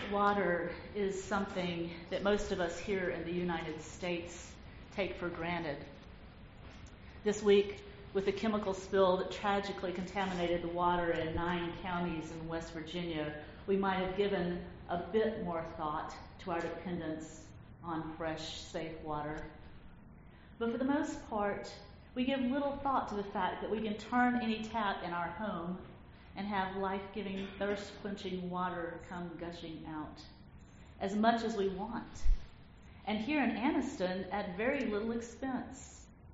Water is something that most of us here in the United States take for granted. This week, with the chemical spill that tragically contaminated the water in 9 counties in West Virginia, we might have given a bit more thought to our dependence on fresh, safe water. But for the most part, we give little thought to the fact that we can turn any tap in our home and have life-giving, thirst-quenching water come gushing out as much as we want. And here in Anniston, at very little expense.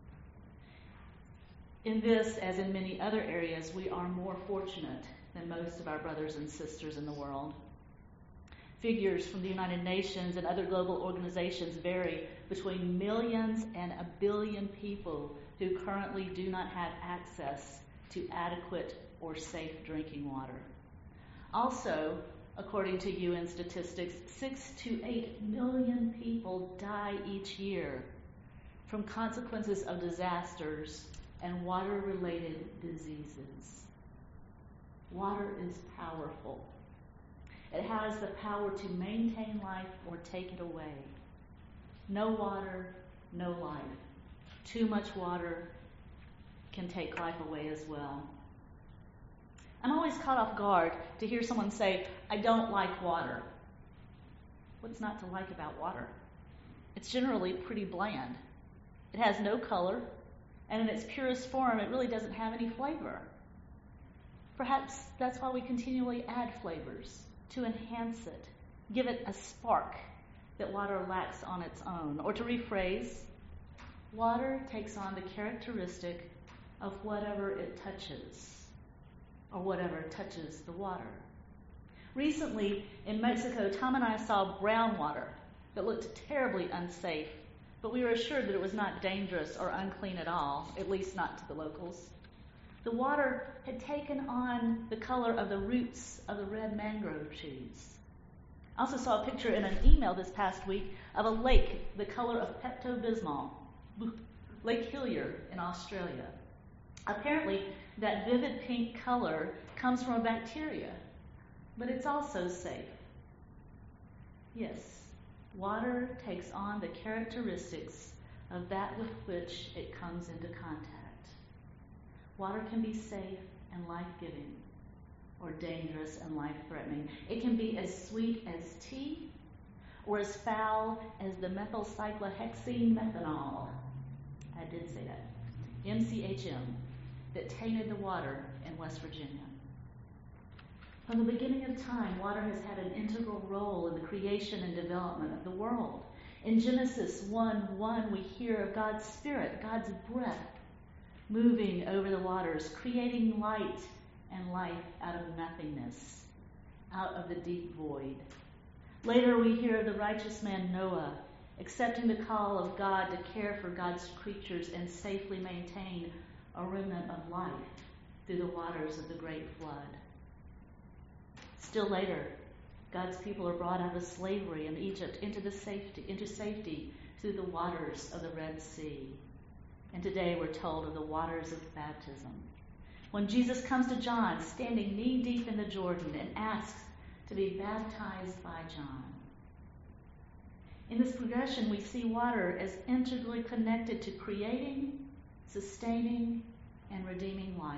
In this, as in many other areas, we are more fortunate than most of our brothers and sisters in the world. Figures from the United Nations and other global organizations vary between millions and 1 billion people who currently do not have access to adequate or safe drinking water. Also, according to UN statistics, 6 to 8 million people die each year from consequences of disasters and water-related diseases. Water is powerful. It has the power to maintain life or take it away. No water, no life. Too much water can take life away as well. I'm always caught off guard to hear someone say, "I don't like water." What's not to like about water? It's generally pretty bland. It has no color, and in its purest form, it really doesn't have any flavor. Perhaps that's why we continually add flavors, to enhance it, give it a spark that water lacks on its own. Or to rephrase, water takes on the characteristic of whatever it touches, or whatever touches the water. Recently, in Mexico, Tom and I saw brown water that looked terribly unsafe, but we were assured that it was not dangerous or unclean at all, at least not to the locals. The water had taken on the color of the roots of the red mangrove trees. I also saw a picture in an email this past week of a lake the color of Pepto-Bismol, Lake Hillier in Australia. Apparently, that vivid pink color comes from a bacteria, but it's also safe. Yes, water takes on the characteristics of that with which it comes into contact. Water can be safe and life-giving, or dangerous and life-threatening. It can be as sweet as tea, or as foul as the methylcyclohexene methanol. I did say that. MCHM. That tainted the water in West Virginia. From the beginning of time, water has had an integral role in the creation and development of the world. In Genesis 1:1, we hear of God's Spirit, God's breath, moving over the waters, creating light and life out of nothingness, out of the deep void. Later, we hear of the righteous man Noah, accepting the call of God to care for God's creatures and safely maintain a remnant of life through the waters of the great flood. Still later, God's people are brought out of slavery in Egypt into safety through the waters of the Red Sea. And today we're told of the waters of baptism, when Jesus comes to John, standing knee-deep in the Jordan, and asks to be baptized by John. In this progression, we see water as integrally connected to creating, sustaining, and redeeming life.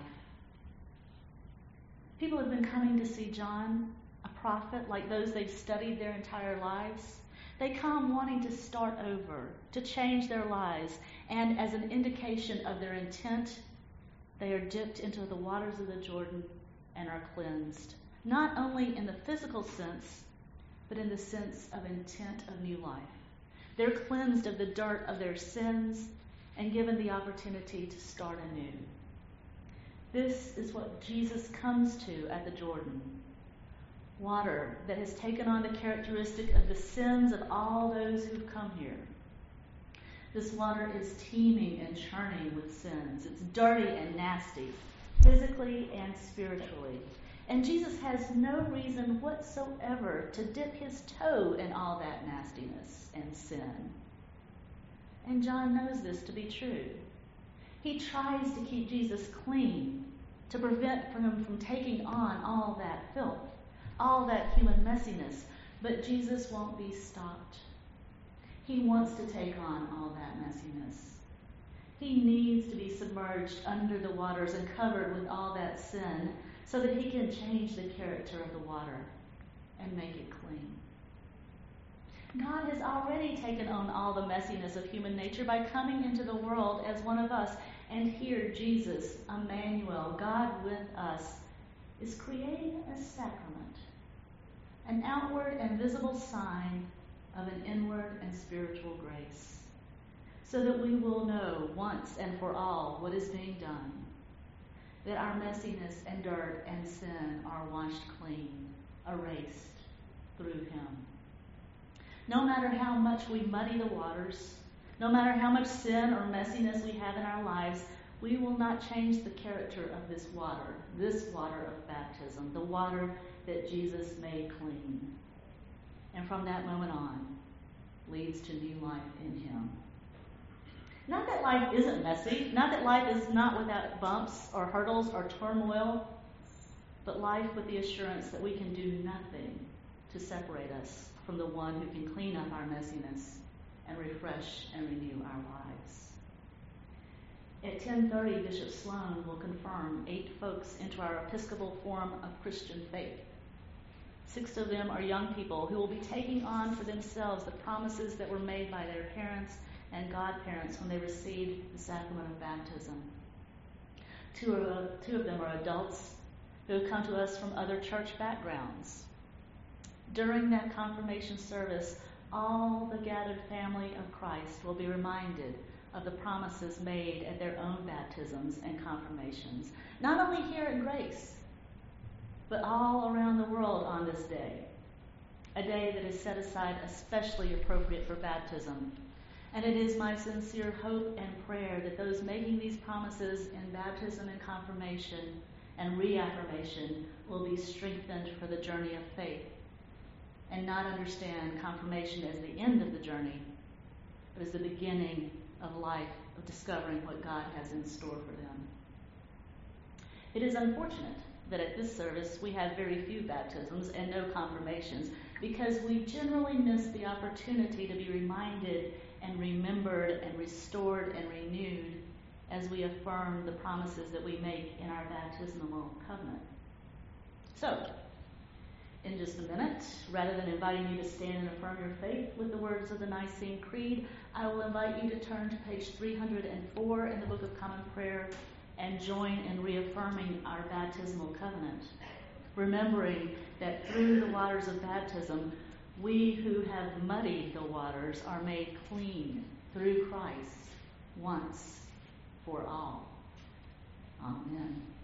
People have been coming to see John, a prophet like those they've studied their entire lives. They come wanting to start over, to change their lives, and as an indication of their intent, they are dipped into the waters of the Jordan and are cleansed, not only in the physical sense, but in the sense of intent of new life. They're cleansed of the dirt of their sins and given the opportunity to start anew. This is what Jesus comes to at the Jordan. Water that has taken on the characteristic of the sins of all those who've come here. This water is teeming and churning with sins. It's dirty and nasty, physically and spiritually. And Jesus has no reason whatsoever to dip his toe in all that nastiness and sin. And John knows this to be true. He tries to keep Jesus clean, to prevent him from taking on all that filth, all that human messiness, But Jesus won't be stopped. He wants to take on all that messiness. He needs to be submerged under the waters and covered with all that sin so that he can change the character of the water and make it clean. God has already taken on all the messiness of human nature by coming into the world as one of us. And here Jesus, Emmanuel, God with us, is creating a sacrament, an outward and visible sign of an inward and spiritual grace, so that we will know once and for all what is being done, that our messiness and dirt and sin are washed clean, erased through him. No matter how much we muddy the waters, no matter how much sin or messiness we have in our lives, we will not change the character of this water of baptism, the water that Jesus made clean. And from that moment on, leads to new life in him. Not that life isn't messy, not that life is not without bumps or hurdles or turmoil, but life with the assurance that we can do nothing to separate us from the one who can clean up our messiness and refresh and renew our lives. At 10:30, Bishop Sloan will confirm 8 folks into our Episcopal form of Christian faith. 6 of them are young people who will be taking on for themselves the promises that were made by their parents and godparents when they received the sacrament of baptism. Two of them are adults who have come to us from other church backgrounds. During that confirmation service, all the gathered family of Christ will be reminded of the promises made at their own baptisms and confirmations, not only here at Grace, but all around the world on this day, a day that is set aside especially appropriate for baptism. And it is my sincere hope and prayer that those making these promises in baptism and confirmation and reaffirmation will be strengthened for the journey of faith and not understand confirmation as the end of the journey, but as the beginning of life, of discovering what God has in store for them. It is unfortunate that at this service we have very few baptisms and no confirmations, because we generally miss the opportunity to be reminded and remembered and restored and renewed as we affirm the promises that we make in our baptismal covenant. So, in just a minute, rather than inviting you to stand and affirm your faith with the words of the Nicene Creed, I will invite you to turn to page 304 in the Book of Common Prayer and join in reaffirming our baptismal covenant, remembering that through the waters of baptism, we who have muddied the waters are made clean through Christ once for all. Amen.